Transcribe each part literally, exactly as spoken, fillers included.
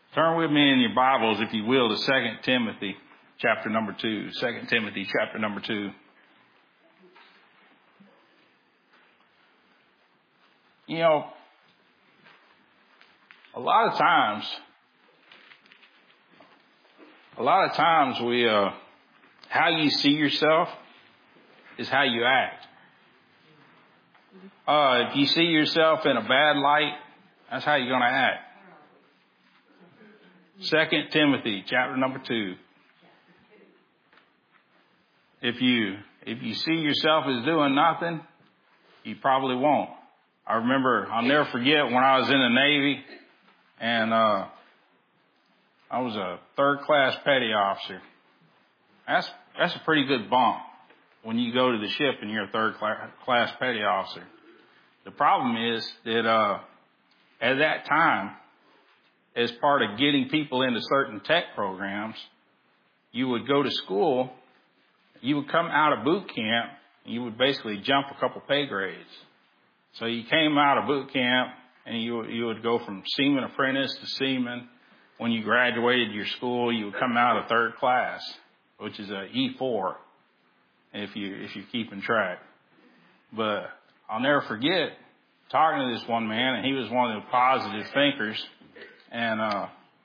Turn with me in your Bibles, if you will, to Second Timothy chapter number two. Second Timothy chapter number two. You know, a lot of times, a lot of times we, uh, how you see yourself is how you act. Uh, if you see yourself in a bad light, that's how you're going to act. Second Timothy chapter number two. If you, if you see yourself as doing nothing, you probably won't. I remember, I'll never forget when I was in the Navy and, uh, I was a third class petty officer. That's, that's a pretty good bump when you go to the ship and you're a third class petty officer. The problem is that, uh, at that time, as part of getting people into certain tech programs, you would go to school, you would come out of boot camp, and you would basically jump a couple pay grades. So you came out of boot camp, and you, you would go from seaman apprentice to seaman. When you graduated your school, you would come out of third class, which is a E four, if you, if you're keeping track. But I'll never forget talking to this one man, and he was one of the positive thinkers. And, uh,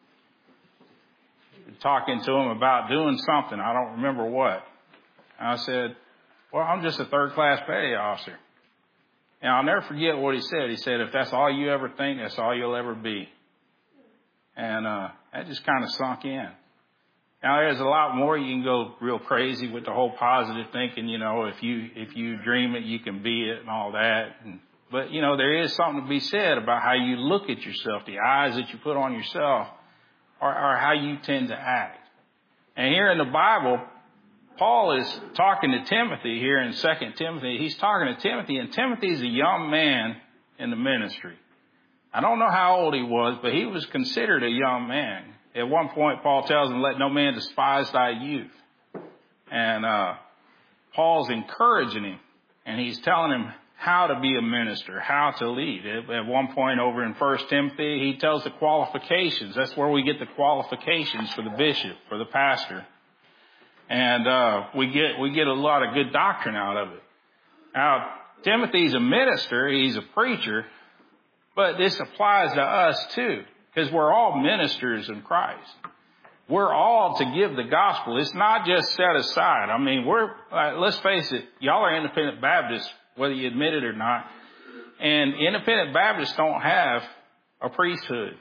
talking to him about doing something. I don't remember what. And I said, well, I'm just a third class petty officer. And I'll never forget what he said. He said, if that's all you ever think, that's all you'll ever be. And, uh, that just kind of sunk in. Now there's a lot more. You can go real crazy with the whole positive thinking, you know, if you, if you dream it, you can be it and all that. And, But, you know, there is something to be said about how you look at yourself. The eyes that you put on yourself are, are how you tend to act. And here in the Bible, Paul is talking to Timothy here in Second Timothy. He's talking to Timothy, and Timothy's a young man in the ministry. I don't know how old he was, but he was considered a young man. At one point, Paul tells him, let no man despise thy youth. And uh Paul's encouraging him, and he's telling him how to be a minister, how to lead. At one point over in First Timothy, he tells the qualifications. That's where we get the qualifications for the bishop, for the pastor. And, uh, we get, we get a lot of good doctrine out of it. Now, Timothy's a minister, he's a preacher, but this applies to us too, because we're all ministers in Christ. We're all to give the gospel. It's not just set aside. I mean, we're, uh, let's face it, y'all are independent Baptists, whether you admit it or not. And independent Baptists don't have a priesthood.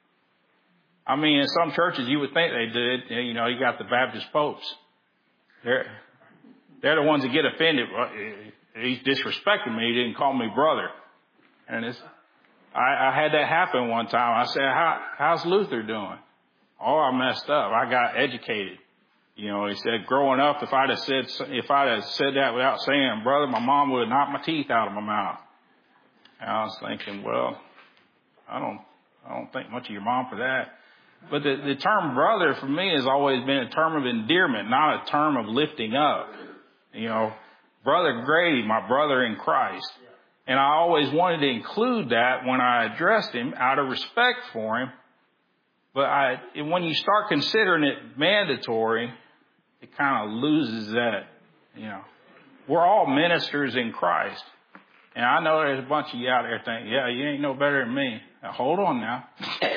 I mean, in some churches you would think they did. You know, you got the Baptist popes. They're, they're the ones that get offended. Well, he's disrespecting me. He didn't call me brother. And it's, I, I had that happen one time. I said, How, how's Luther doing? Oh, I messed up. I got educated. You know, he said, growing up, if I'd have said, if I'd have said that without saying, brother, my mom would have knocked my teeth out of my mouth. And I was thinking, well, I don't, I don't think much of your mom for that. But the, the term brother for me has always been a term of endearment, not a term of lifting up. You know, Brother Grady, my brother in Christ. And I always wanted to include that when I addressed him out of respect for him. But I, when you start considering it mandatory, it kind of loses that, you know. We're all ministers in Christ. And I know there's a bunch of you out there thinking, yeah, you ain't no better than me. Now, hold on now.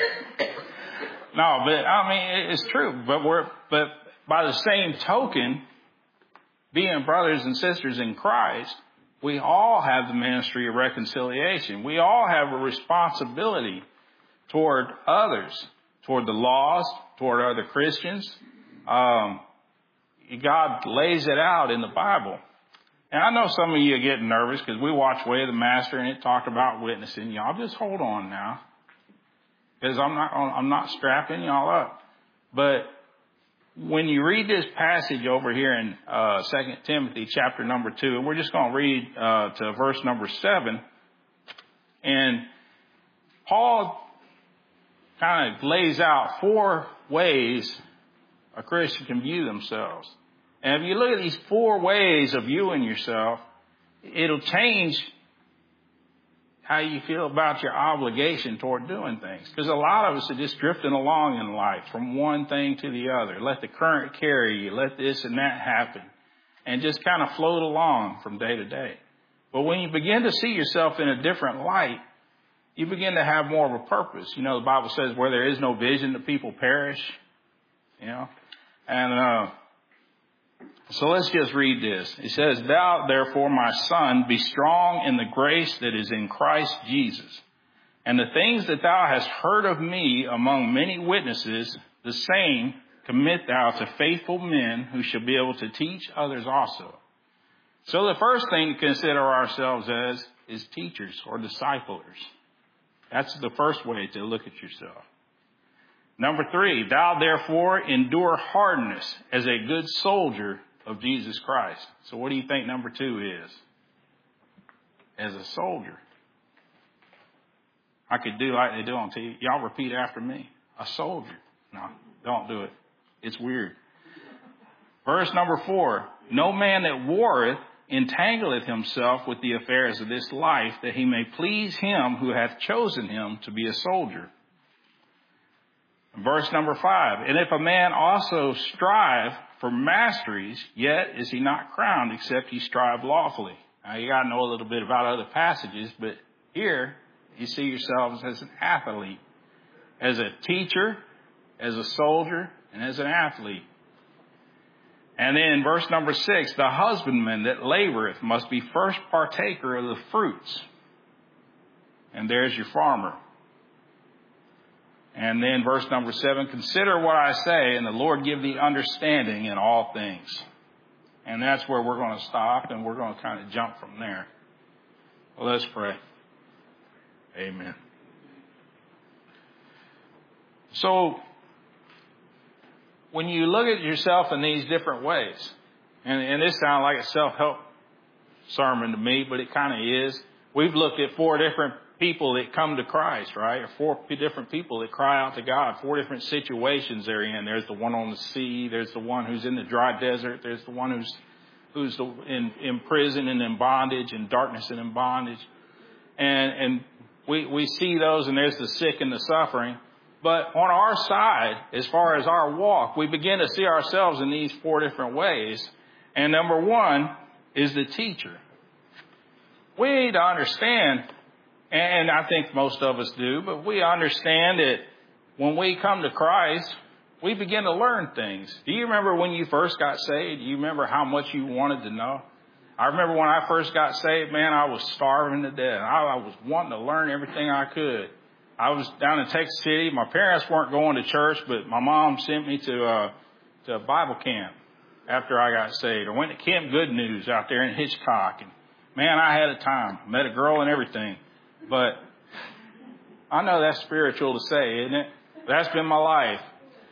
No, but I mean, it's true. But we're, but by the same token, being brothers and sisters in Christ, we all have the ministry of reconciliation. We all have a responsibility toward others, toward the lost, toward other Christians. Um, God lays it out in the Bible. And I know some of you are getting nervous because we watch Way of the Master and it talked about witnessing. Y'all just hold on now, because I'm not, I'm not strapping y'all up. But when you read this passage over here in, uh, Second Timothy chapter number two, and we're just going to read, uh, to verse number seven, and Paul kind of lays out four ways a Christian can view themselves. And if you look at these four ways of viewing yourself, it'll change how you feel about your obligation toward doing things. Because a lot of us are just drifting along in life from one thing to the other. Let the current carry you. Let this and that happen. And just kind of float along from day to day. But when you begin to see yourself in a different light, you begin to have more of a purpose. You know, the Bible says where there is no vision, the people perish. You know, and uh, so let's just read this. It says, thou, therefore, my son, be strong in the grace that is in Christ Jesus. And the things that thou hast heard of me among many witnesses, the same commit thou to faithful men who shall be able to teach others also. So the first thing to consider ourselves as is teachers or disciplers. That's the first way to look at yourself. Number three, thou therefore endure hardness as a good soldier of Jesus Christ. So what do you think number two is? As a soldier. I could do like they do on T V. Y'all repeat after me. A soldier. No, don't do it. It's weird. Verse number four, no man that warreth entangleth himself with the affairs of this life, that he may please him who hath chosen him to be a soldier. Verse number five, and if a man also strive for masteries, yet is he not crowned, except he strive lawfully. Now you got to know a little bit about other passages, but here you see yourselves as an athlete, as a teacher, as a soldier, and as an athlete. And then verse number six, the husbandman that laboreth must be first partaker of the fruits. And there's your farmer. And then verse number seven, consider what I say, and the Lord give thee understanding in all things. And that's where we're going to stop, and we're going to kind of jump from there. Well, let's pray. Amen. So, when you look at yourself in these different ways, and, and this sounds like a self-help sermon to me, but it kind of is. We've looked at four different people that come to Christ, right? Or four different people that cry out to God. Four different situations they're in. There's the one on the sea. There's the one who's in the dry desert. There's the one who's who's the, in, in prison and in bondage, in darkness and in bondage. And and we we see those, and there's the sick and the suffering. But on our side, as far as our walk, we begin to see ourselves in these four different ways. And number one is the teacher. We need to understand, and I think most of us do, but we understand that when we come to Christ, we begin to learn things. Do you remember when you first got saved? Do you remember how much you wanted to know? I remember when I first got saved, man, I was starving to death. I, I was wanting to learn everything I could. I was down in Texas City. My parents weren't going to church, but my mom sent me to uh, to a Bible camp after I got saved. I went to Camp Good News out there in Hitchcock. And, man, I had a time. Met a girl and everything. But I know that's spiritual to say, isn't it? That's been my life.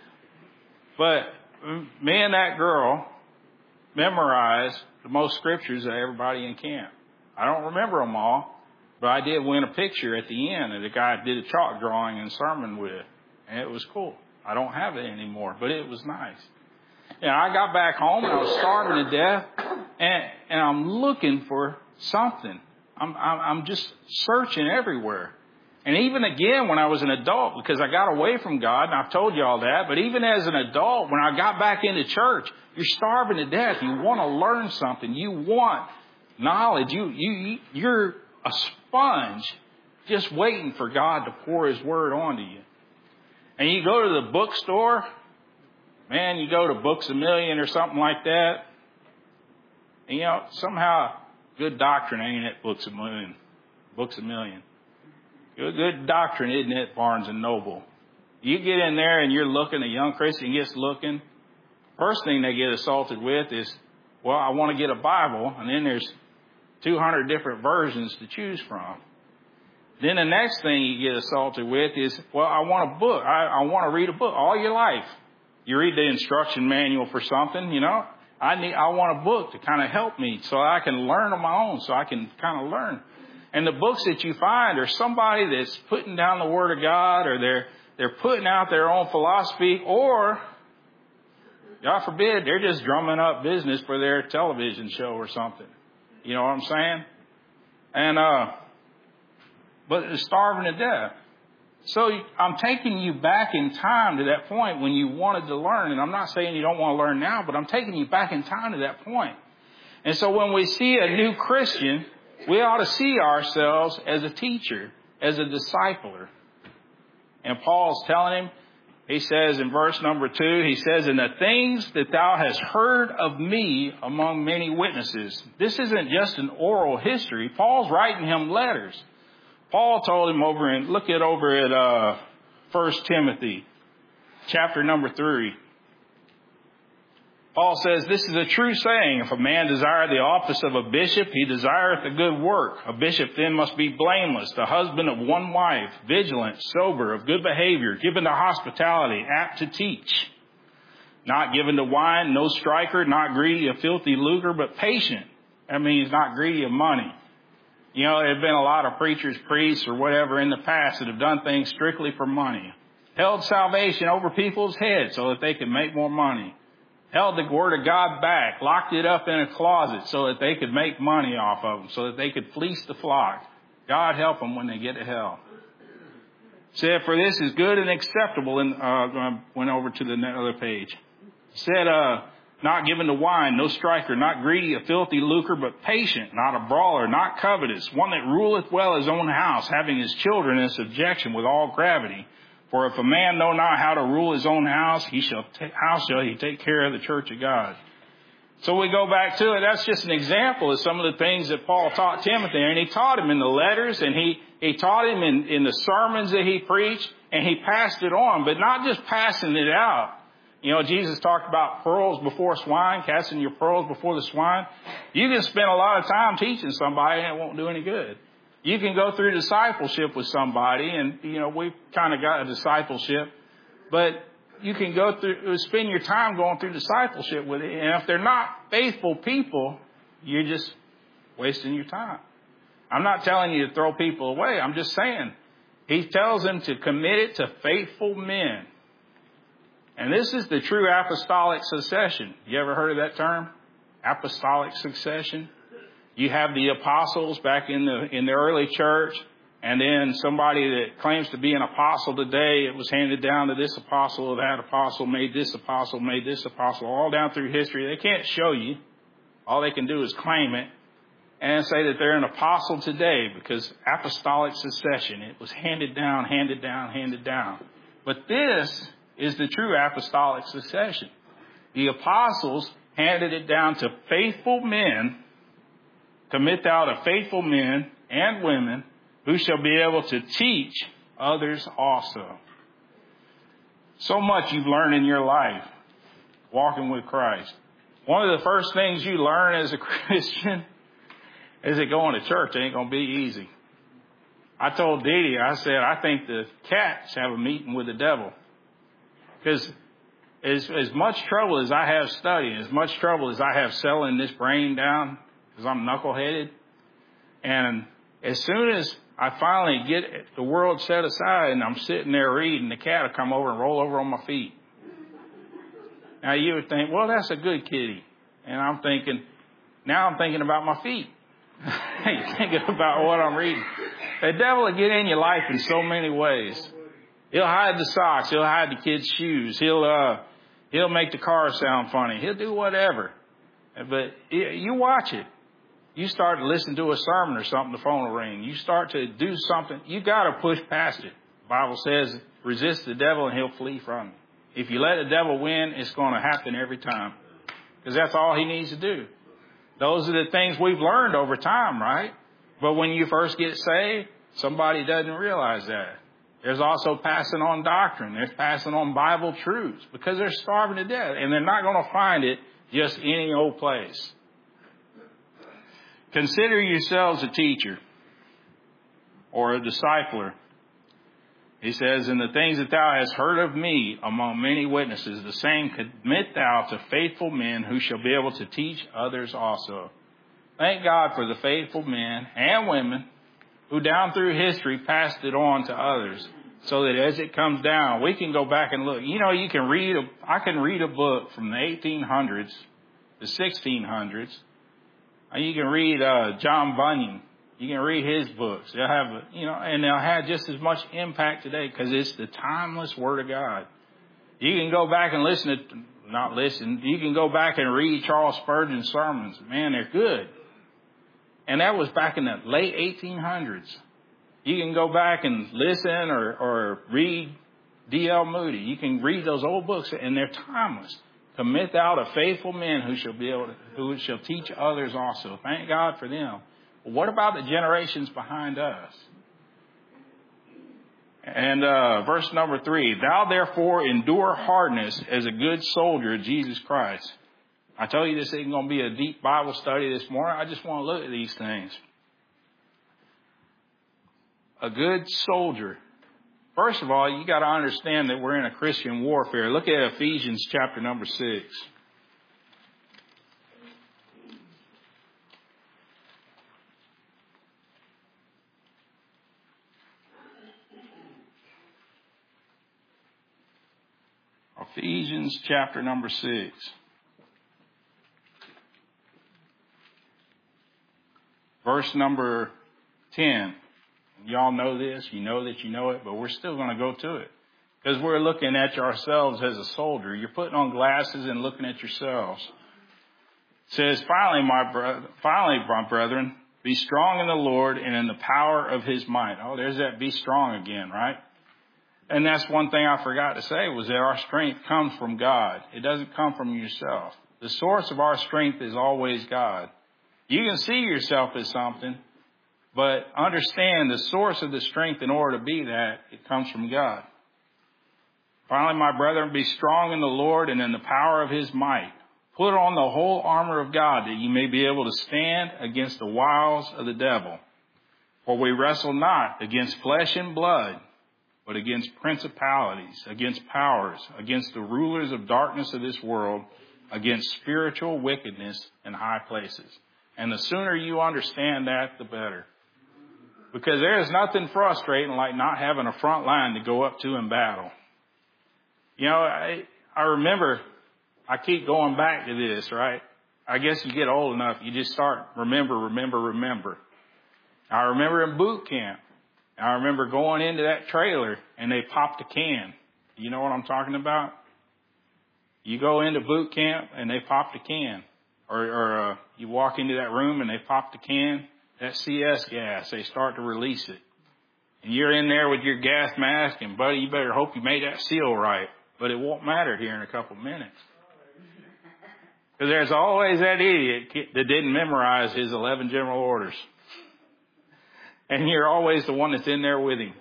But me and that girl memorized the most scriptures of everybody in camp. I don't remember them all. But I did win a picture at the end that a guy did a chalk drawing and sermon with. And it was cool. I don't have it anymore, but it was nice. And I got back home and I was starving to death. And, and I'm looking for something. I'm, I'm, I'm just searching everywhere. And even again, when I was an adult, because I got away from God, and I've told you all that, but even as an adult, when I got back into church, you're starving to death. You want to learn something. You want knowledge. You, you, you're a sponge just waiting for God to pour His Word onto you. And you go to the bookstore, man, you go to Books A Million or something like that, and you know, somehow good doctrine ain't at Books A Million. Books A Million. Good, good doctrine, isn't it, Barnes and Noble? You get in there and you're looking, a young Christian gets looking. First thing they get assaulted with is, well, I want to get a Bible, and then there's two hundred different versions to choose from. Then the next thing you get assaulted with is, well, I want a book. I, I want to read a book all your life. You read the instruction manual for something, you know. I need, I want a book to kind of help me so I can learn on my own, so I can kind of learn. And the books that you find are somebody that's putting down the Word of God, or they're they're putting out their own philosophy, or, God forbid, they're just drumming up business for their television show or something. You know what I'm saying? And uh, but they're starving to death. So I'm taking you back in time to that point when you wanted to learn. And I'm not saying you don't want to learn now, but I'm taking you back in time to that point. And so when we see a new Christian, we ought to see ourselves as a teacher, as a discipler. And Paul's telling him, he says in verse number two, he says, "And the things that thou hast heard of me among many witnesses." This isn't just an oral history. Paul's writing him letters. Paul told him over in, look at over at uh, First Timothy, chapter number three. Paul says, "This is a true saying. If a man desire the office of a bishop, he desireth a good work. A bishop then must be blameless, the husband of one wife, vigilant, sober, of good behavior, given to hospitality, apt to teach, not given to wine, no striker, not greedy of filthy lucre, but patient." That means not greedy of money. You know, there have been a lot of preachers, priests, or whatever in the past that have done things strictly for money. Held salvation over people's heads so that they could make more money. Held the word of God back, locked it up in a closet so that they could make money off of them, so that they could fleece the flock. God help them when they get to hell. Said, "For this is good and acceptable," and uh, went over to the other page. Said, uh, "Not given to wine, no striker, not greedy of filthy lucre, but patient, not a brawler, not covetous, one that ruleth well his own house, having his children in subjection with all gravity. For if a man know not how to rule his own house, he shall ta- how shall he take care of the church of God?" So we go back to it. That's just an example of some of the things that Paul taught Timothy. And he taught him in the letters, and he, he taught him in, in the sermons that he preached, and he passed it on, but not just passing it out. You know, Jesus talked about pearls before swine, casting your pearls before the swine. You can spend a lot of time teaching somebody and it won't do any good. You can go through discipleship with somebody, and, you know, we've kind of got a discipleship, but you can go through, spend your time going through discipleship with it. And if they're not faithful people, you're just wasting your time. I'm not telling you to throw people away. I'm just saying he tells them to commit it to faithful men. And this is the true apostolic succession. You ever heard of that term? Apostolic succession. You have the apostles back in the in the early church, and then somebody that claims to be an apostle today, it was handed down to this apostle, that apostle, made this apostle, made this apostle, all down through history. They can't show you. All they can do is claim it and say that they're an apostle today, because apostolic succession, it was handed down, handed down, handed down. But this is the true apostolic succession. The apostles handed it down to faithful men. "Commit thou to faithful men and women who shall be able to teach others also." So much you've learned in your life walking with Christ. One of the first things you learn as a Christian is that going to church ain't going to be easy. I told Dee Dee, I said, I think the cats have a meeting with the devil. Because as, as much trouble as I have studying, as much trouble as I have selling this brain down, because I'm knuckleheaded, and as soon as I finally get the world set aside and I'm sitting there reading, the cat will come over and roll over on my feet. Now you would think, well, that's a good kitty. And I'm thinking, now I'm thinking about my feet. You're thinking about what I'm reading. The devil will get in your life in so many ways. He'll hide the socks. He'll hide the kids' shoes. He'll, uh, he'll make the car sound funny. He'll do whatever. But you watch it. You start to listen to a sermon or something, the phone will ring. You start to do something. You got to push past it. The Bible says, resist the devil and he'll flee from you. If you let the devil win, it's going to happen every time. Because that's all he needs to do. Those are the things we've learned over time, right? But when you first get saved, somebody doesn't realize that. There's also passing on doctrine. There's passing on Bible truths, because they're starving to death. And they're not going to find it just any old place. Consider yourselves a teacher or a discipler. He says, "And the things that thou hast heard of me among many witnesses, the same commit thou to faithful men who shall be able to teach others also." Thank God for the faithful men and women who down through history passed it on to others, so that as it comes down, we can go back and look. You know, you can read, a, I can read a book from the eighteen hundreds, the sixteen hundreds. You can read uh, John Bunyan, You can read his books. They'll have, you know, and they'll have just as much impact today because it's the timeless Word of God. You can go back and listen to, not listen, you can go back and read Charles Spurgeon's sermons. Man, they're good. And that was back in the late eighteen hundreds. You can go back and listen or, or read D L Moody. You can read those old books, and they're timeless. Commit thou to faithful men who shall be able to, who shall teach others also. Thank God for them. But what about the generations behind us? And uh, verse number three, thou therefore endure hardness as a good soldier of Jesus Christ. I tell you this isn't going to be a deep Bible study this morning. I just want to look at these things. A good soldier. First of all, you got to understand that we're in a Christian warfare. Look at Ephesians chapter number six. Ephesians chapter number six. Verse number ten. Y'all know this. You know that you know it, but we're still going to go to it. Because we're looking at ourselves as a soldier. You're putting on glasses and looking at yourselves. It says, finally, my, bro- finally, my brethren, be strong in the Lord and in the power of his might. Oh, there's that be strong again, right? And that's one thing I forgot to say was that our strength comes from God. It doesn't come from yourself. The source of our strength is always God. You can see yourself as something, but understand the source of the strength in order to be that, it comes from God. Finally, my brethren, be strong in the Lord and in the power of his might. Put on the whole armor of God that you may be able to stand against the wiles of the devil. For we wrestle not against flesh and blood, but against principalities, against powers, against the rulers of darkness of this world, against spiritual wickedness in high places. And the sooner you understand that, the better. Because there is nothing frustrating like not having a front line to go up to in battle. You know, I, I remember, I keep going back to this, right? I guess you get old enough, you just start, remember, remember, remember. I remember in boot camp, I remember going into that trailer and they popped a can. You know what I'm talking about? You go into boot camp and they popped a can. Or, or uh, you walk into that room and they pop the can, that C S gas, they start to release it. And you're in there with your gas mask, and buddy, you better hope you made that seal right. But it won't matter here in a couple of minutes. Because there's always that idiot that didn't memorize his eleven general orders. And you're always the one that's in there with him.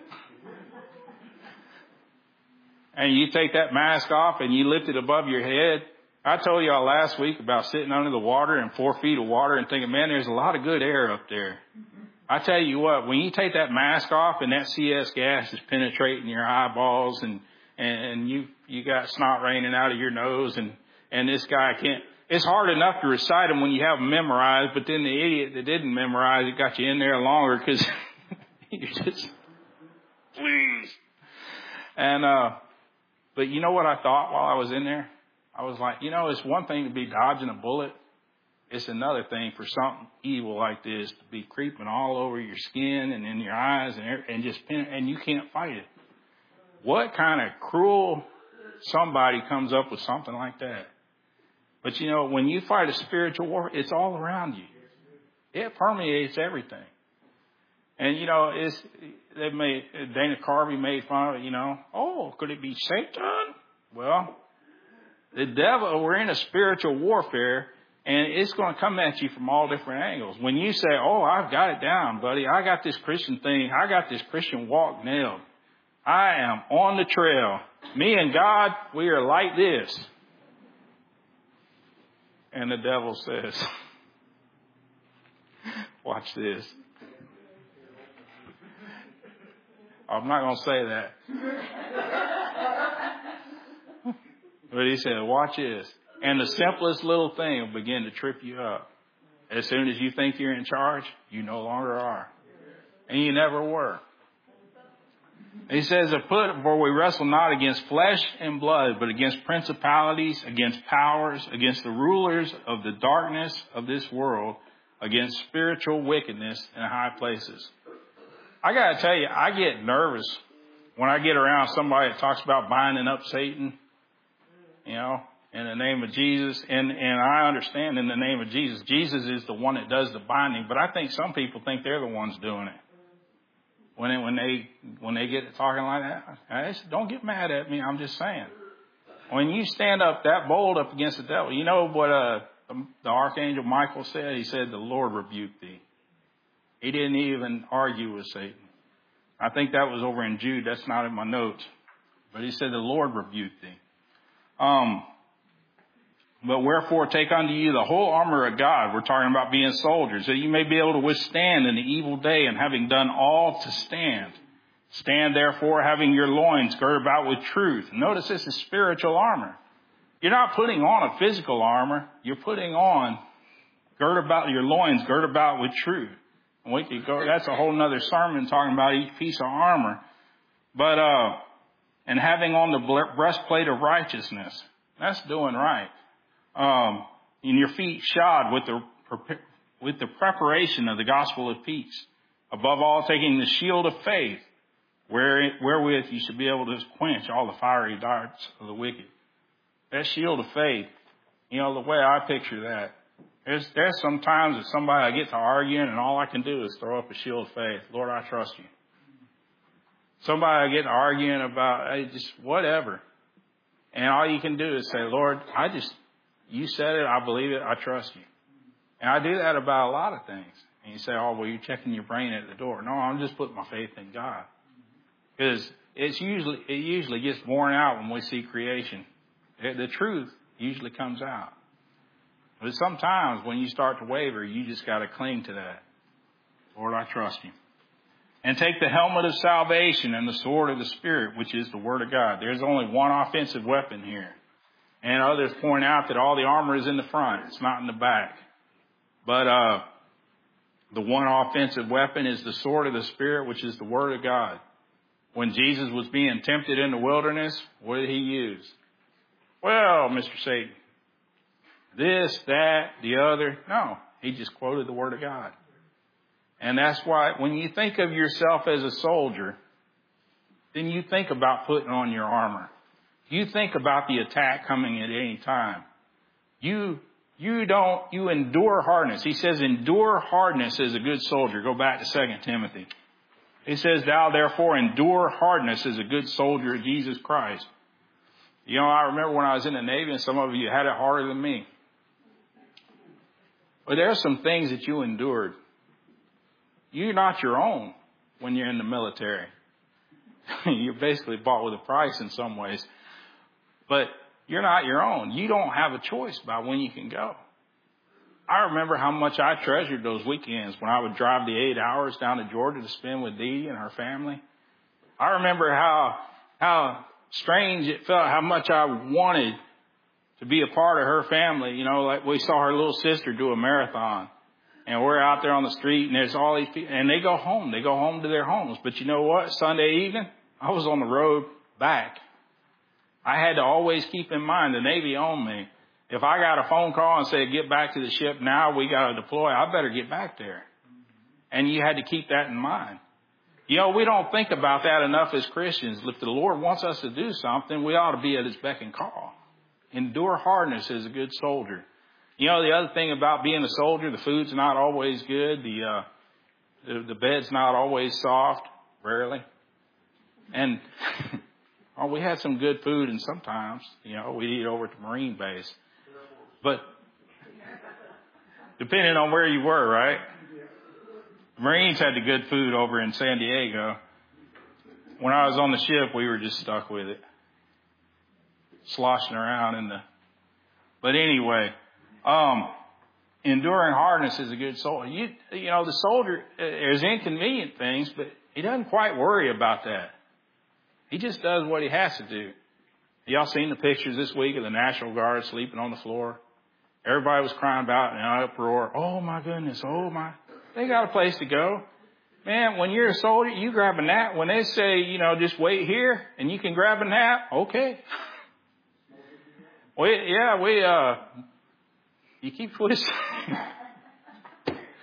And you take that mask off and you lift it above your head. I told y'all last week about sitting under the water and four feet of water and thinking, man, there's a lot of good air up there. I tell you what, when you take that mask off and that C S gas is penetrating your eyeballs and, and you, you got snot raining out of your nose and, and this guy can't, it's hard enough to recite them when you have them memorized, but then the idiot that didn't memorize it got you in there longer because you're just, please. And, uh, but you know what I thought while I was in there? I was like, you know, it's one thing to be dodging a bullet. It's another thing for something evil like this to be creeping all over your skin and in your eyes and, and just, and you can't fight it. What kind of cruel somebody comes up with something like that? But you know, when you fight a spiritual war, it's all around you. It permeates everything. And you know, it's, they made, Dana Carvey made fun of it, you know, oh, could it be Satan? Well, the devil, we're in a spiritual warfare, and it's going to come at you from all different angles. When you say, oh, I've got it down, buddy. I got this Christian thing. I got this Christian walk nailed. I am on the trail. Me and God, we are like this. And the devil says, watch this. I'm not going to say that. But he said, watch this. And the simplest little thing will begin to trip you up. As soon as you think you're in charge, you no longer are. And you never were. He says, for we wrestle not against flesh and blood, but against principalities, against powers, against the rulers of the darkness of this world, against spiritual wickedness in high places. I got to tell you, I get nervous when I get around somebody that talks about binding up Satan, you know, in the name of Jesus. And, and I understand in the name of Jesus, Jesus is the one that does the binding. But I think some people think they're the ones doing it. When they, when they, when they get talking like that, I just, don't get mad at me. I'm just saying. When you stand up that bold up against the devil, you know what, uh, the, the Archangel Michael said? He said, the Lord rebuked thee. He didn't even argue with Satan. I think that was over in Jude. That's not in my notes. But he said, the Lord rebuked thee. Um, but wherefore take unto you the whole armor of God. We're talking about being soldiers, that you may be able to withstand in the evil day, and having done all to stand. Stand therefore, having your loins girded about with truth. Notice this is spiritual armor. You're not putting on a physical armor. You're putting on gird about your loins, gird about with truth. And we could go, that's a whole nother sermon talking about each piece of armor. But, uh, and having on the breastplate of righteousness. That's doing right. Um, and your feet shod with the, with the preparation of the gospel of peace. Above all, taking the shield of faith, where, wherewith you should be able to quench all the fiery darts of the wicked. That shield of faith, you know, the way I picture that, there's, there's some times that somebody, I get to arguing and all I can do is throw up a shield of faith. Lord, I trust you. Somebody I get to arguing about, hey, just whatever. And all you can do is say, Lord, I just, you said it, I believe it, I trust you. And I do that about a lot of things. And you say, oh, well, you're checking your brain at the door. No, I'm just putting my faith in God. Because it's usually, it usually gets borne out when we see creation. The truth usually comes out. But sometimes when you start to waver, you just got to cling to that. Lord, I trust you. And take the helmet of salvation and the sword of the Spirit, which is the Word of God. There's only one offensive weapon here. And others point out that all the armor is in the front. It's not in the back. But uh, the one offensive weapon is the sword of the Spirit, which is the Word of God. When Jesus was being tempted in the wilderness, what did he use? Well, Mister Satan, this, that, the other. No, he just quoted the Word of God. And that's why when you think of yourself as a soldier, then you think about putting on your armor. You think about the attack coming at any time. You, you don't, you endure hardness. He says endure hardness as a good soldier. Go back to Second Timothy. He says, thou therefore endure hardness as a good soldier of Jesus Christ. You know, I remember when I was in the Navy, and some of you had it harder than me. But there are some things that you endured. You're not your own when you're in the military. You're basically bought with a price in some ways. But you're not your own. You don't have a choice about when you can go. I remember how much I treasured those weekends when I would drive the eight hours down to Georgia to spend with Dee and her family. I remember how how strange it felt, how much I wanted to be a part of her family. You know, like we saw her little sister do a marathon. And we're out there on the street, and there's all these people, and they go home. They go home to their homes. But you know what? Sunday evening, I was on the road back. I had to always keep in mind the Navy owned me. If I got a phone call and said, get back to the ship now, we got to deploy, I better get back there. And you had to keep that in mind. You know, we don't think about that enough as Christians. If the Lord wants us to do something, we ought to be at his beck and call. Endure hardness as a good soldier. You know, the other thing about being a soldier, the food's not always good. The, uh, the, the bed's not always soft, rarely. And well, we had some good food, and sometimes, you know, we'd eat over at the Marine base. But depending on where you were, right? The Marines had the good food over in San Diego. When I was on the ship, we were just stuck with it. Sloshing around in the... But anyway... Um, enduring hardness is a good soldier. You, you know, the soldier, there's inconvenient things, but he doesn't quite worry about that. He just does what he has to do. Y'all seen the pictures this week of the National Guard sleeping on the floor? Everybody was crying about it in an uproar. Oh my goodness. Oh my. They got a place to go. Man, when you're a soldier, you grab a nap. When they say, you know, just wait here and you can grab a nap. Okay. We, yeah, we, uh, You keep twisting.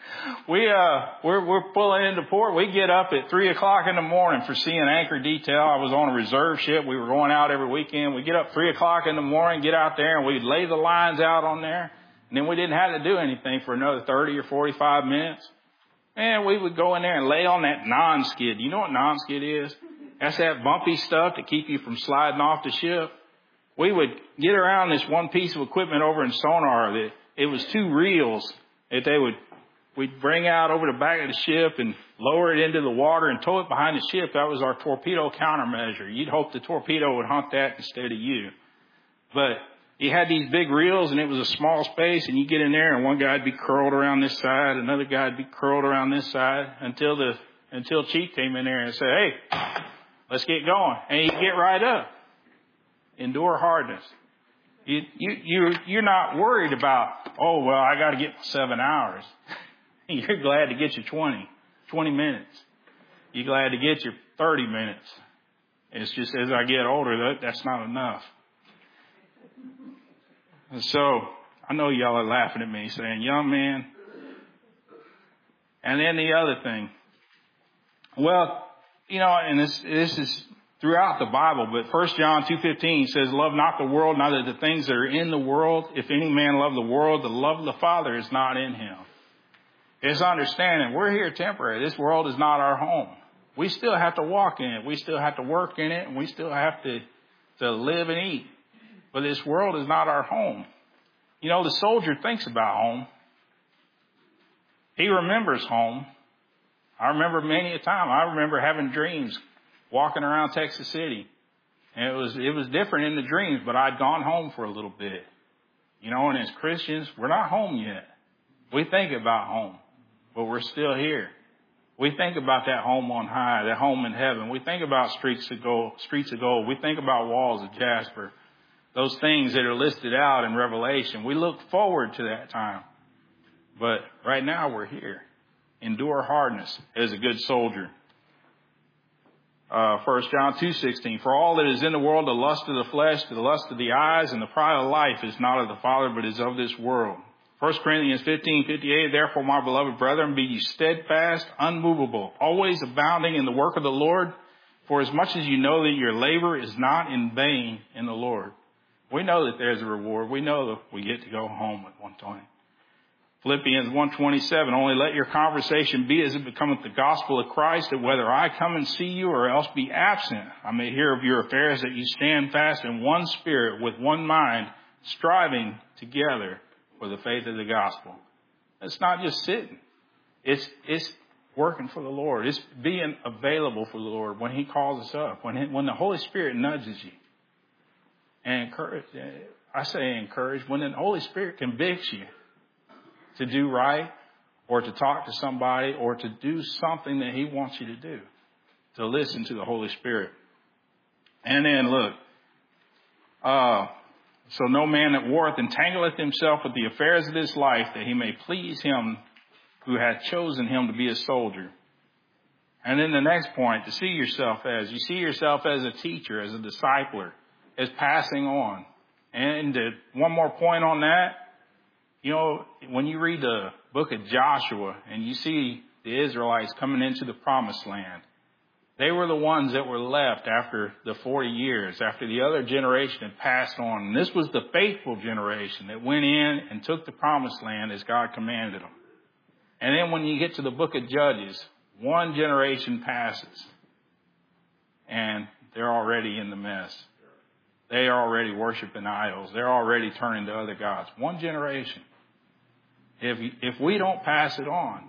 we, uh, we're, we're pulling into port. We get up at three o'clock in the morning for seeing anchor detail. I was on a reserve ship. We were going out every weekend. We get up three o'clock in the morning, get out there, and we'd lay the lines out on there. And then we didn't have to do anything for another thirty or forty-five minutes. And we would go in there and lay on that non-skid. You know what non-skid is? That's that bumpy stuff to keep you from sliding off the ship. We would get around this one piece of equipment over in sonar that it was two reels that they would, we'd bring out over the back of the ship and lower it into the water and tow it behind the ship. That was our torpedo countermeasure. You'd hope the torpedo would hunt that instead of you. But you had these big reels and it was a small space, and you get in there and one guy'd be curled around this side, another guy'd be curled around this side until the, until Chief came in there and said, hey, let's get going. And you get right up. Endure hardness. You, you, you, you're not worried about, oh, well, I got to get seven hours. You're glad to get your twenty, twenty minutes. You're glad to get your thirty minutes. It's just as I get older, that, that's not enough. And so I know y'all are laughing at me saying, young man. And then the other thing. Well, you know, and this, this is throughout the Bible, but First John two fifteen says, love not the world, neither the things that are in the world. If any man love the world, the love of the Father is not in him. It's understanding we're here temporary. This world is not our home. We still have to walk in it. We still have to work in it, and we still have to, to live and eat. But this world is not our home. You know, the soldier thinks about home. He remembers home. I remember many a time. I remember having dreams walking around Texas City. And it was, it was different in the dreams, but I'd gone home for a little bit. You know, and as Christians, we're not home yet. We think about home, but we're still here. We think about that home on high, that home in heaven. We think about streets of gold, streets of gold. We think about walls of jasper. Those things that are listed out in Revelation. We look forward to that time. But right now we're here. Endure hardness as a good soldier. Uh, First John two sixteen, for all that is in the world, the lust of the flesh, the lust of the eyes, and the pride of life is not of the Father, but is of this world. First Corinthians fifteen fifty-eight, therefore, my beloved brethren, be ye steadfast, unmovable, always abounding in the work of the Lord, for as much as you know that your labor is not in vain in the Lord. We know that there's a reward. We know that we get to go home at one time. Philippians one twenty-seven, only let your conversation be as it becometh the gospel of Christ, that whether I come and see you or else be absent, I may hear of your affairs, that you stand fast in one spirit, with one mind, striving together for the faith of the gospel. It's not just sitting. It's, it's working for the Lord. It's being available for the Lord when He calls us up, when, he, when the Holy Spirit nudges you. And encourage, I say encourage, when the Holy Spirit convicts you to do right, or to talk to somebody, or to do something that He wants you to do, to listen to the Holy Spirit. And then look, uh, so no man that warreth entangleth himself with the affairs of this life, that he may please Him who hath chosen him to be a soldier. And then the next point, to see yourself as, you see yourself as a teacher, as a discipler, as passing on. And to, one more point on that, you know, when you read the book of Joshua and you see the Israelites coming into the promised land, they were the ones that were left after the forty years, after the other generation had passed on. And this was the faithful generation that went in and took the promised land as God commanded them. And then when you get to the book of Judges, one generation passes and they're already in the mess. They are already worshiping idols. They're already turning to other gods. One generation. If, if we don't pass it on,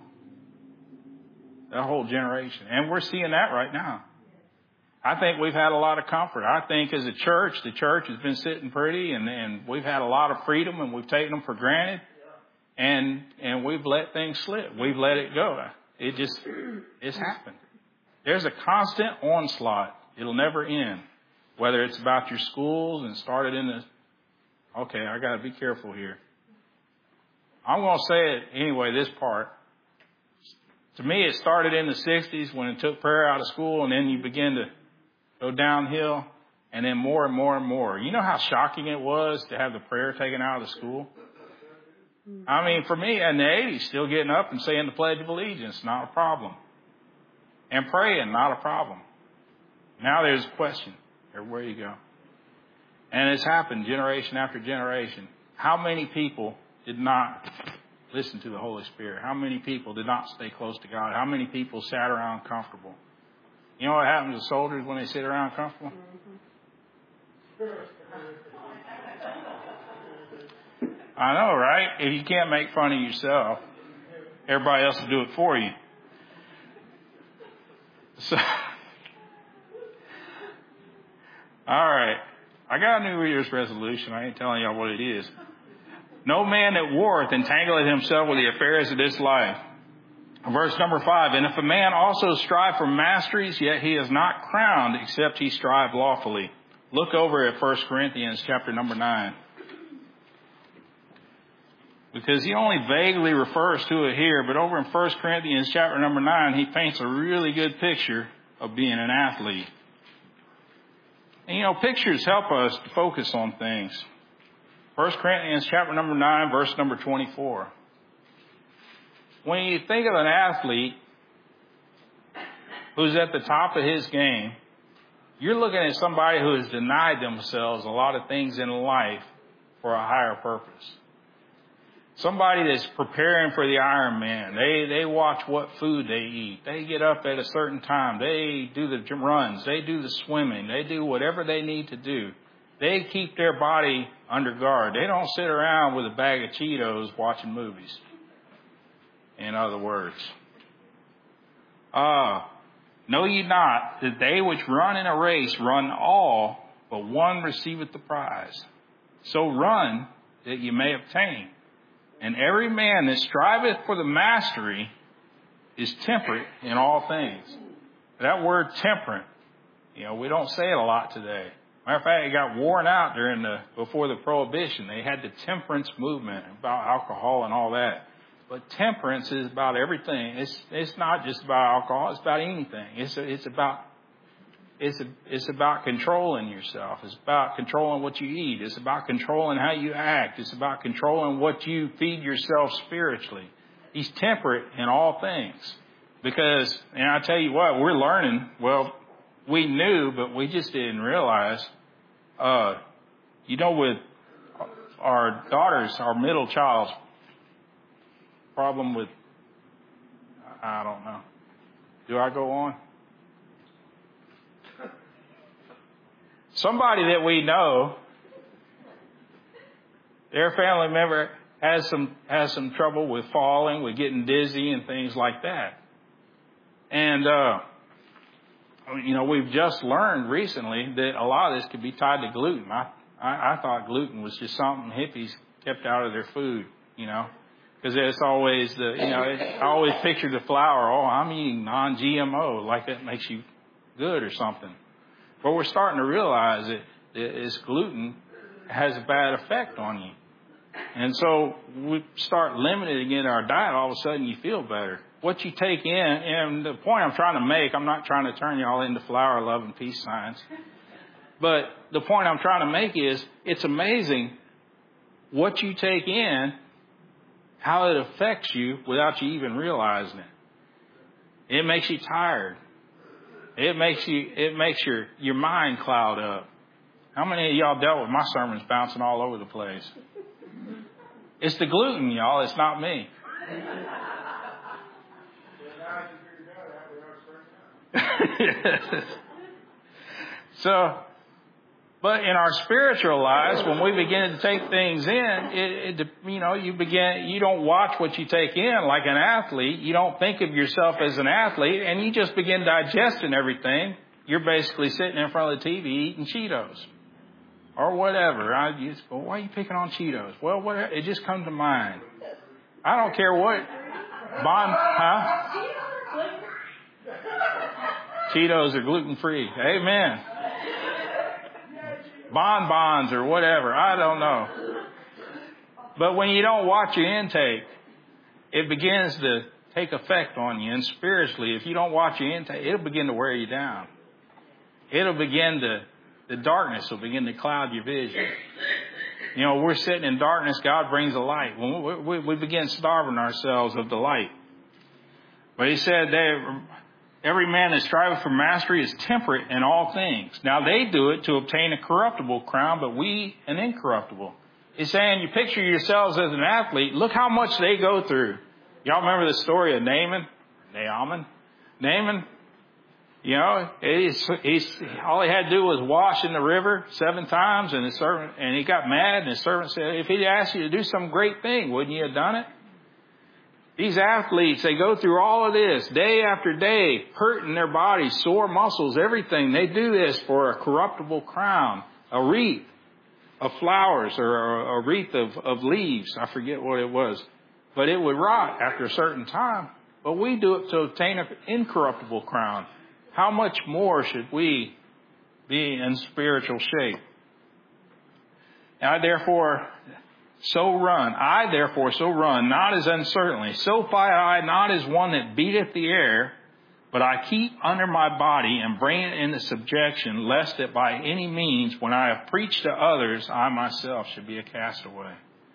that whole generation. And we're seeing that right now. I think we've had a lot of comfort. I think as a church, the church has been sitting pretty, and, and we've had a lot of freedom, and we've taken them for granted. And, and we've let things slip. We've let it go. It just, it's happened. There's a constant onslaught. It'll never end. Whether it's about your schools and started in the, okay, I got to be careful here. I'm going to say it anyway, this part. To me, it started in the sixties when it took prayer out of school, and then you begin to go downhill, and then more and more and more. You know how shocking it was to have the prayer taken out of the school? I mean, for me, in the eighties, still getting up and saying the Pledge of Allegiance, not a problem. And praying, not a problem. Now there's a question. Everywhere you go. And it's happened generation after generation. How many people did not listen to the Holy Spirit? How many people did not stay close to God? How many people sat around comfortable? You know what happens to soldiers when they sit around comfortable? I know, right? If you can't make fun of yourself, everybody else will do it for you. So, all right. I got a New Year's resolution. I ain't telling y'all what it is. No man that warreth entangleth himself with the affairs of this life. Verse number five, and if a man also strive for masteries, yet he is not crowned, except he strive lawfully. Look over at First Corinthians chapter number nine. Because he only vaguely refers to it here, but over in First Corinthians chapter number nine, he paints a really good picture of being an athlete. And, you know, pictures help us to focus on things. First Corinthians chapter number nine, verse number twenty-four. When you think of an athlete who's at the top of his game, you're looking at somebody who has denied themselves a lot of things in life for a higher purpose. Somebody that's preparing for the Ironman. They they watch what food they eat. They get up at a certain time. They do the runs. They do the swimming. They do whatever they need to do. They keep their body under guard. They don't sit around with a bag of Cheetos watching movies. In other words, uh, know ye not that they which run in a race run all, but one receiveth the prize. So run that ye may obtain. And every man that striveth for the mastery is temperate in all things. That word temperate, you know, we don't say it a lot today. Matter of fact, it got worn out during the, before the Prohibition. They had the temperance movement about alcohol and all that. But temperance is about everything. It's it's not just about alcohol. It's about anything. It's a, it's about it's a, it's about controlling yourself. It's about controlling what you eat. It's about controlling how you act. It's about controlling what you feed yourself spiritually. He's temperate in all things. Because, and I tell you what, we're learning. Well, we knew, but we just didn't realize. Uh, you know, with our daughters, our middle child's problem with, I don't know. Do I go on? Somebody that we know, their family member has some has some trouble with falling, with getting dizzy and things like that. And, uh, you know, we've just learned recently that a lot of this could be tied to gluten. I, I, I thought gluten was just something hippies kept out of their food, you know. Because it's always the, you know, it, I always picture the flour, oh, I'm eating non G M O, like that makes you good or something. But we're starting to realize that this gluten has a bad effect on you. And so we start limiting it in our diet, all of a sudden you feel better. What you take in, and the point I'm trying to make, I'm not trying to turn y'all into flower, love, and peace signs. But the point I'm trying to make is it's amazing what you take in, how it affects you without you even realizing it. It makes you tired. It makes you, it makes your, your mind cloud up. How many of y'all dealt with my sermons bouncing all over the place? It's the gluten, y'all. It's not me. So, but in our spiritual lives, when we begin to take things in, it, it, you know, you begin, you don't watch what you take in like an athlete. You don't think of yourself as an athlete, and you just begin digesting everything. You're basically sitting in front of the T V eating Cheetos or whatever. I just, well, why are you picking on Cheetos? Well, whatever. It just comes to mind. I don't care what. Bon, huh? Cheetos are gluten free. Amen. Bonbons or whatever. I don't know. But when you don't watch your intake, it begins to take effect on you. And spiritually, if you don't watch your intake, it'll begin to wear you down. It'll begin to, the darkness will begin to cloud your vision. You know, we're sitting in darkness, God brings the light. When we, we, we begin starving ourselves of the light. But he said that every man that striveth for mastery is temperate in all things. Now they do it to obtain a corruptible crown, but we an incorruptible. He's saying, you picture yourselves as an athlete. Look how much they go through. Y'all remember the story of Naaman? Naaman? Naaman? You know, he's, he's, all he had to do was wash in the river seven times, and his servant, and he got mad, and his servant said, if he'd asked you to do some great thing, wouldn't you have done it? These athletes, they go through all of this day after day, hurting their bodies, sore muscles, everything. They do this for a corruptible crown, a wreath of flowers, or a wreath of, of leaves. I forget what it was. But it would rot after a certain time. But we do it to obtain an incorruptible crown. How much more should we be in spiritual shape? I therefore so run, I therefore so run, not as uncertainly, so fight I not as one that beateth the air, but I keep under my body and bring it into subjection, lest that by any means, when I have preached to others, I myself should be a castaway.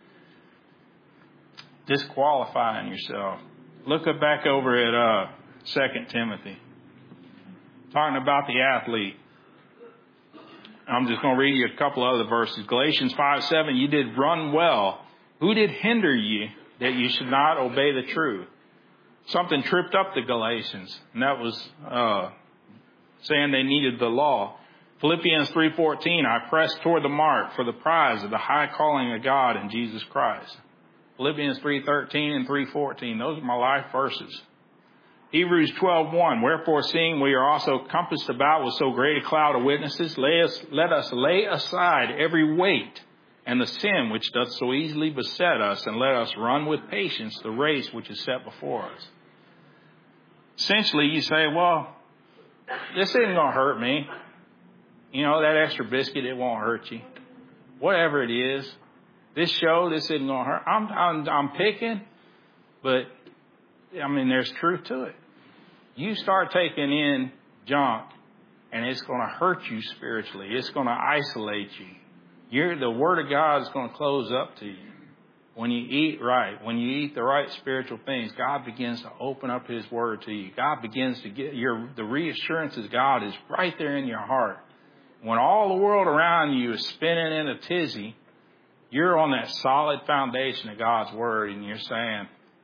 Disqualifying yourself. Look back over at uh, Second Timothy. Talking about the athlete. I'm just going to read you a couple other verses. Galatians five seven, you did run well. Who did hinder you that you should not obey the truth? Something tripped up the Galatians, and that was uh, saying they needed the law. Philippians three fourteen, I press toward the mark for the prize of the high calling of God in Jesus Christ. Philippians three thirteen and three fourteen, those are my life verses. Hebrews twelve one, wherefore seeing we are also compassed about with so great a cloud of witnesses, lay us, let us lay aside every weight and the sin which doth so easily beset us, and let us run with patience the race which is set before us. Essentially, you say, well, this isn't going to hurt me. You know, that extra biscuit, it won't hurt you. Whatever it is, this show, this isn't going to hurt. I'm, I'm, I'm picking, but I mean, there's truth to it. You start taking in junk, and it's going to hurt you spiritually. It's going to isolate you. You're, the Word of God is going to close up to you. When you eat right, when you eat the right spiritual things, God begins to open up His Word to you. God begins to get your, the reassurance of God is right there in your heart. When all the world around you is spinning in a tizzy, you're on that solid foundation of God's Word, and you're saying,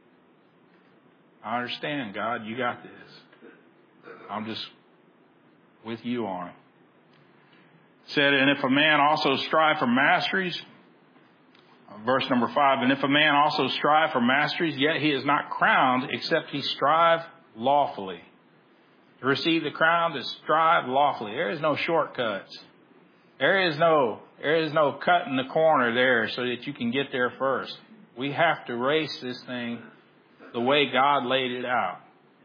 I understand, God, you got this. I'm just with you on it. It said, and if a man also strive for masteries, verse number five, and if a man also strive for masteries, yet he is not crowned, except he strive lawfully. To receive the crown, to strive lawfully. There is no shortcuts. There is no, there is no cut in the corner there so that you can get there first. We have to race this thing the way God laid it out.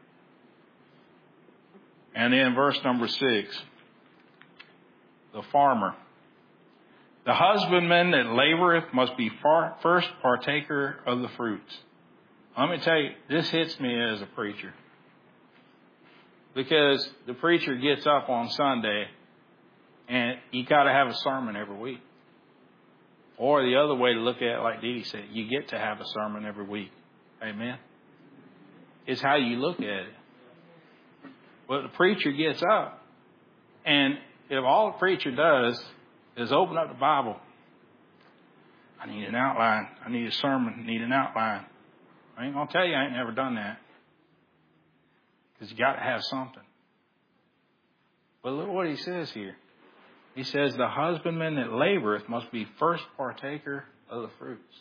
And then verse number six, the farmer. The husbandman that laboreth must be far, first partaker of the fruits. Let me tell you, this hits me as a preacher. Because the preacher gets up on Sunday and you got to have a sermon every week. Or the other way to look at it, like Dee Dee said, you get to have a sermon every week. Amen. It's how you look at it. But the preacher gets up, and if all the preacher does is open up the Bible, I need an outline. I need a sermon. I need an outline. I ain't going to tell you I ain't never done that. Because you got to have something. But look what he says here. He says, the husbandman that laboreth must be first partaker of the fruits.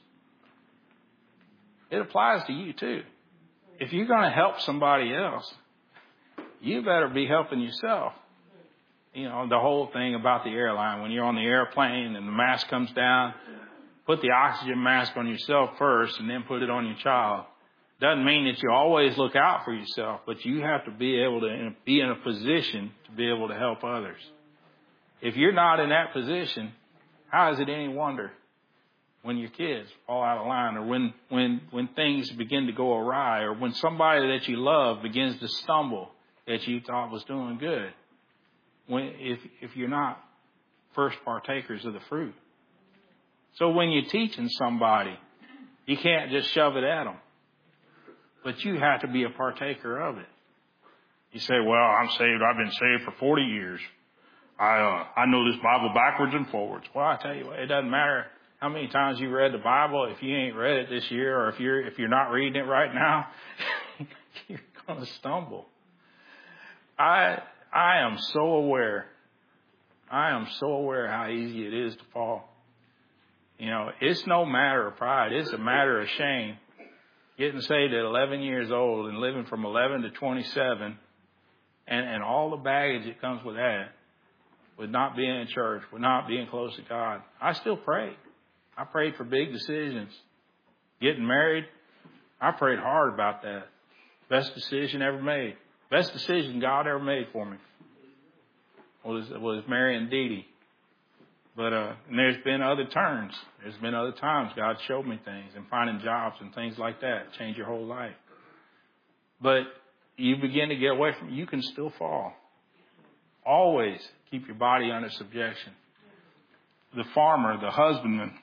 It applies to you too. If you're going to help somebody else, you better be helping yourself. You know, the whole thing about the airline, when you're on the airplane and the mask comes down, put the oxygen mask on yourself first and then put it on your child. Doesn't mean that you always look out for yourself, but you have to be able to be in a position to be able to help others. If you're not in that position, how is it any wonder when your kids fall out of line, or when, when, when things begin to go awry, or when somebody that you love begins to stumble that you thought was doing good? When, if, if you're not first partakers of the fruit. So when you're teaching somebody, you can't just shove it at them. But you have to be a partaker of it. You say, well, I'm saved. I've been saved for forty years. I uh, I know this Bible backwards and forwards. Well, I tell you what, it doesn't matter how many times you read the Bible. If you ain't read it this year, or if you're if you're not reading it right now, you're going to stumble. I I am so aware. I am so aware how easy it is to fall. You know, it's no matter of pride. It's a matter of shame. Getting saved at eleven years old and living from eleven to twenty-seven, and, and all the baggage that comes with that, with not being in church, with not being close to God. I still pray. I prayed for big decisions. Getting married, I prayed hard about that. Best decision ever made. Best decision God ever made for me was, was marrying Dee Dee. But uh, and there's been other turns. There's been other times God showed me things, and finding jobs and things like that change your whole life. But you begin to get away from it, you can still fall. Always keep your body under subjection. The farmer, the husbandman,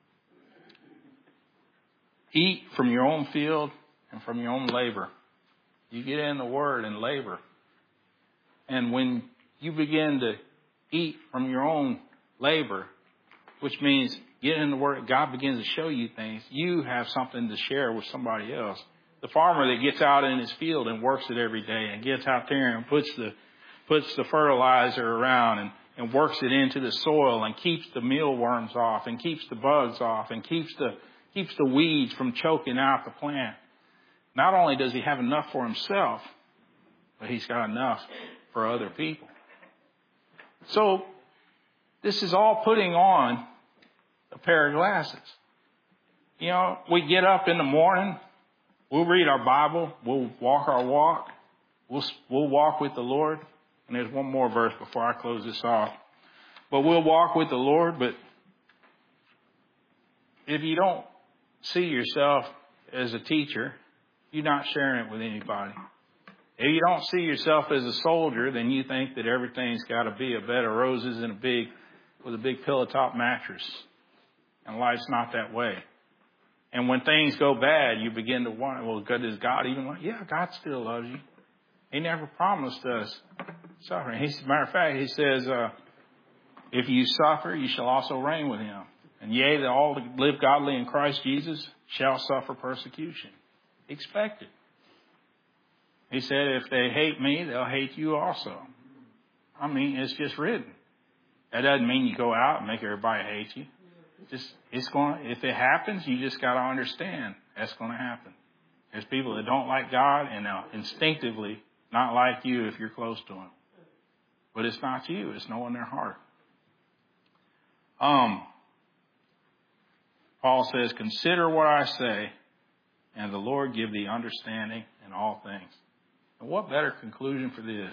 eat from your own field and from your own labor. You get in the Word and labor. And when you begin to eat from your own labor, which means get in the Word, God begins to show you things. You have something to share with somebody else. The farmer that gets out in his field and works it every day and gets out there and puts the puts the fertilizer around and, and works it into the soil and keeps the mealworms off and keeps the bugs off and keeps the keeps the weeds from choking out the plant. Not only does he have enough for himself, but he's got enough for other people. So this is all putting on a pair of glasses. You know, we get up in the morning, we'll read our Bible, we'll walk our walk, we'll, we'll walk with the Lord. And there's one more verse before I close this off. But we'll walk with the Lord, but if you don't see yourself as a teacher, you're not sharing it with anybody. If you don't see yourself as a soldier, then you think that everything's got to be a bed of roses and a big, with a big pillow top mattress. And life's not that way. And when things go bad, you begin to wonder, well, does God even want? Yeah, God still loves you. He never promised us suffering. As a matter of fact, he says, uh, if you suffer, you shall also reign with him. And yea, that all that live godly in Christ Jesus shall suffer persecution. Expect it. He said, if they hate me, they'll hate you also. I mean, it's just written. That doesn't mean you go out and make everybody hate you. Just, it's going, if it happens, you just got to understand that's going to happen. There's people that don't like God and they'll instinctively not like you if you're close to him. But it's not you. It's knowing their heart. Um, Paul says, consider what I say, and the Lord give thee understanding in all things. And what better conclusion for this?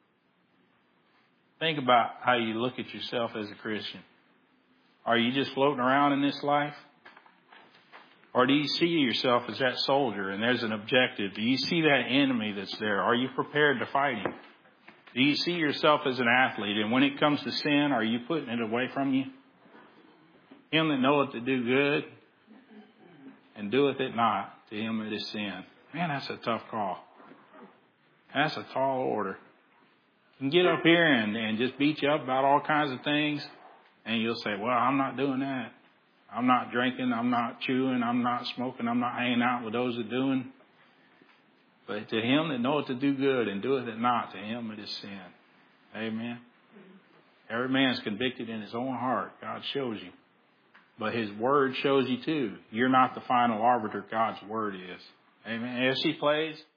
Think about how you look at yourself as a Christian. Are you just floating around in this life? Or do you see yourself as that soldier and there's an objective? Do you see that enemy that's there? Are you prepared to fight him? Do you see yourself as an athlete? And when it comes to sin, are you putting it away from you? Him that knoweth to do good and doeth it not, to him it is sin. Man, that's a tough call. That's a tall order. You can get up here and, and just beat you up about all kinds of things, and you'll say, well, I'm not doing that. I'm not drinking, I'm not chewing, I'm not smoking, I'm not hanging out with those that doing. But to him that knoweth to do good and doeth it not, to him it is sin. Amen. Every man is convicted in his own heart. God shows you. But his word shows you too. You're not the final arbiter. God's word is. Amen. As she plays.